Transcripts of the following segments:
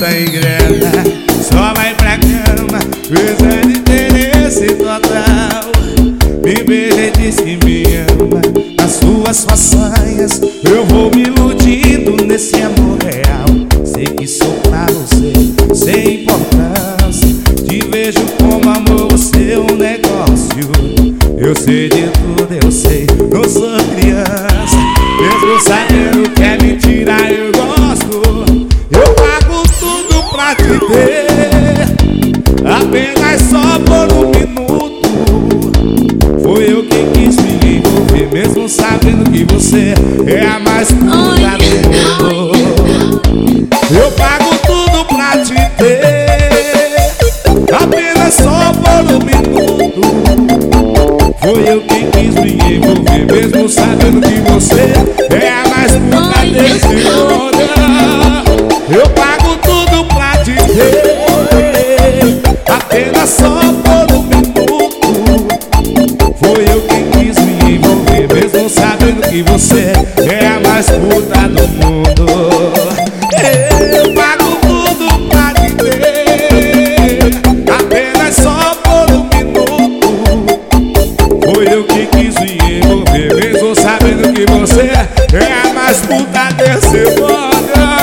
sem grana, só vai pra cama, coisa de interesse total. Me beija e diz que me ama, nas suas façanhas eu vou me iludindo nesse amor real. Sei que sou pra você, sem importância, te vejo como amor, você é um negócio. Eu sei de tudo, eu sei, não sou criança, mesmo sabendo que é mentira eu gosto. Eu pago tudo pra te ter, apenas só por um minuto. Foi eu quem quis me envolver, mesmo sabendo que você é a mais pura do mundo. Eu pago tudo pra te ter, apenas só por um minuto. Foi eu quem quis me envolver, mesmo sabendo que você é a mais pura desse mundo. Eu pago tudo pra te ter, apenas só por um minuto. Foi eu quem quis me envolver, mesmo sabendo que você é a mais puta do mundo. Eu pago tudo pra te ter, apenas só por um minuto. Foi eu quem quis me envolver, mesmo sabendo que você é a mais puta desse mundo.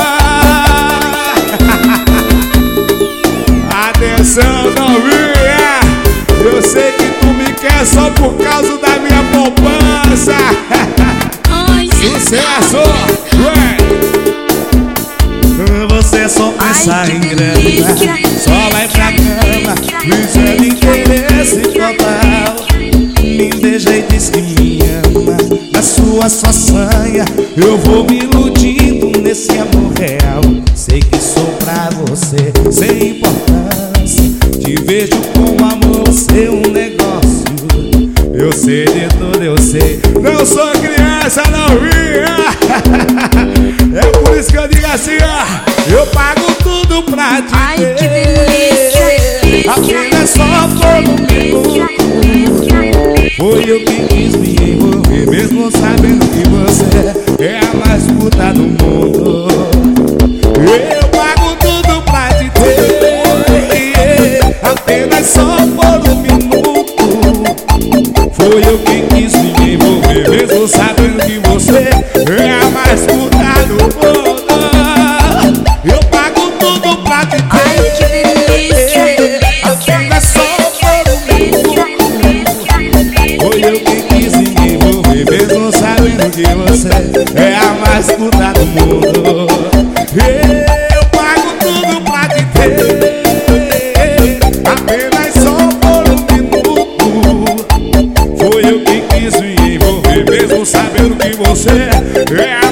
Atenção, novinha, eu sei que tu me quer só por causa da minha poupança. Sucesso! Você só pensa em grana, só vai pra cama, visando interesse total. Me beija e diz que me ama, nas suas façanhas eu vou me iludindo nesse amor real. Sei que sou pra você, sem importância, te vejo como amor, você é um negócio. Eu sei de tudo, eu sei, não sou criança, novinha. É por isso que eu digo assim, ó, eu pago tudo pra te ter. Que delícia, apenas só por um minuto. Foi eu quem quis me envolver, mesmo sabendo que você é a mais puta do mundo. Eu pago tudo pra te ter, apenas só por um minuto. Foi eu quem quis me envolver, mesmo sabendo que você é a mais puta do mundo. Eu pago tudo pra te ter, apenas só por um minuto. Foi eu quem quis me envolver, mesmo sabendo que você é a mais puta do mundo. Eu pago tudo pra te ter, apenas só por um minuto. Foi eu quem quis me envolver, mesmo sabendo que você é a